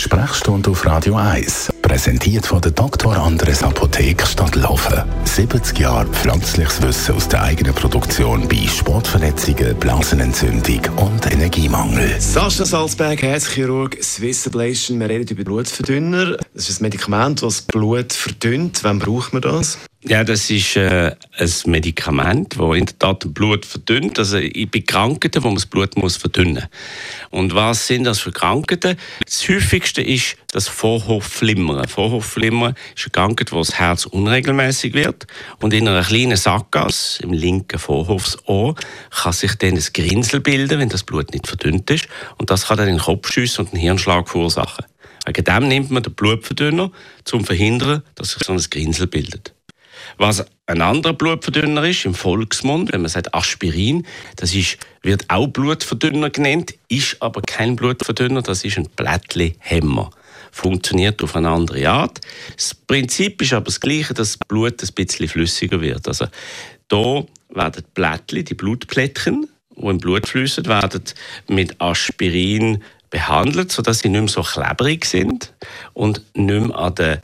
Sprechstunde auf Radio 1. Präsentiert von der Dr. Andres Apotheke Stadtlaufen. 70 Jahre pflanzliches Wissen aus der eigenen Produktion bei Sportverletzungen, Blasenentzündung und Energiemangel. Sascha Salzberg, Herzchirurg, Swiss Ablation. Wir reden über Blutverdünner. Das ist ein Medikament, das Blut verdünnt. Wann braucht man das? Ja, das ist ein Medikament, das in der Tat Blut verdünnt. Also bei Krankheiten, wo man das Blut muss verdünnen muss. Und was sind das für Krankheiten? Das häufigste ist das Vorhofflimmern. Vorhofflimmern ist eine Krankheit, wo das Herz unregelmäßig wird. Und in einer kleinen Sackgasse, im linken Vorhofsohr, kann sich dann ein Grinsel bilden, wenn das Blut nicht verdünnt ist. Und das kann dann in den Kopf schiessen und einen Hirnschlag verursachen. Wegen dem nimmt man den Blutverdünner, um zu verhindern, dass sich so ein Grinsel bildet. Was ein anderer Blutverdünner ist, im Volksmund, wenn man sagt Aspirin, wird auch Blutverdünner genannt, ist aber kein Blutverdünner, das ist ein Blättli-Hemmer. Funktioniert auf eine andere Art. Das Prinzip ist aber das Gleiche, dass das Blut ein bisschen flüssiger wird. Also da werden die Blättli, die Blutplättchen, die im Blut fließen, werden mit Aspirin behandelt, sodass sie nicht mehr so klebrig sind und nicht mehr an den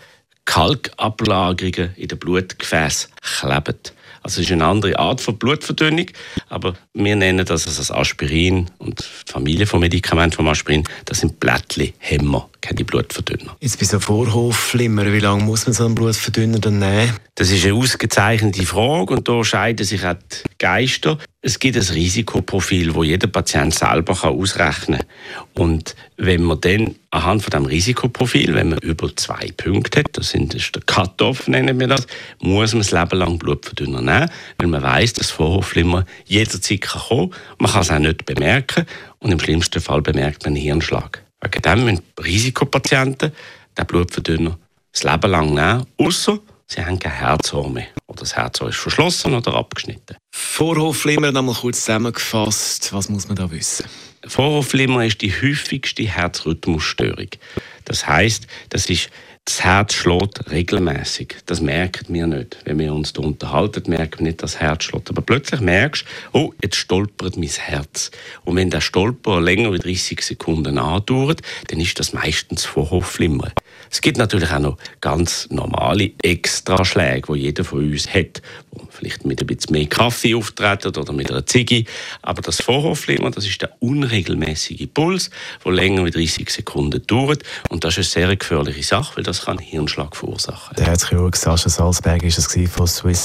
Kalkablagerungen in den Blutgefäßen kleben. Also es ist eine andere Art von Blutverdünnung, aber wir nennen das als Aspirin und die Familie von Medikamenten vom Aspirin, das sind Blättli-Hemmer, keine Blutverdünner. Jetzt bei so Vorhofflimmern, wie lange muss man so einen Blutverdünner dann nehmen? Das ist eine ausgezeichnete Frage und da scheiden sich auch die Geister. Es gibt ein Risikoprofil, das jeder Patient selber ausrechnen kann. Und wenn man dann anhand von diesem Risikoprofil, wenn man über 2 Punkte hat, das ist der Cut-off, nennen wir das, muss man das Leben lang Blutverdünner nehmen, weil man weiss, dass Vorhofflimmern jederzeit kommen kann. Man kann es auch nicht bemerken und im schlimmsten Fall bemerkt man einen Hirnschlag. Wegen dem müssen Risikopatienten den Blutverdünner das Leben lang nehmen, ausser sie haben kein Herzohr mehr. Oder das Herzohr ist verschlossen oder abgeschnitten. Vorhofflimmern, einmal kurz zusammengefasst. Was muss man da wissen? Vorhofflimmern ist die häufigste Herzrhythmusstörung. Das heisst, das Herz schlägt regelmäßig. Das merken wir nicht. Wenn wir uns da unterhalten, merken wir nicht, dass das Herz schlägt. Aber plötzlich merkst du, oh, jetzt stolpert mein Herz. Und wenn der Stolper länger als 30 Sekunden andauert, dann ist das meistens Vorhofflimmern. Es gibt natürlich auch noch ganz normale Extraschläge, die jeder von uns hat, wo vielleicht mit ein bisschen mehr Kaffee auftreten oder mit einer Ziege. Aber das Vorhofflimmern, das ist der unregelmäßige Puls, der länger als 30 Sekunden dauert. Und das ist eine sehr gefährliche Sache, weil das kann einen Hirnschlag verursachen. Der Herzchirurg Sascha Salzberg war es von Swiss.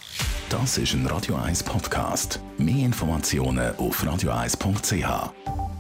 Das ist ein Radio 1 Podcast. Mehr Informationen auf radio1.ch.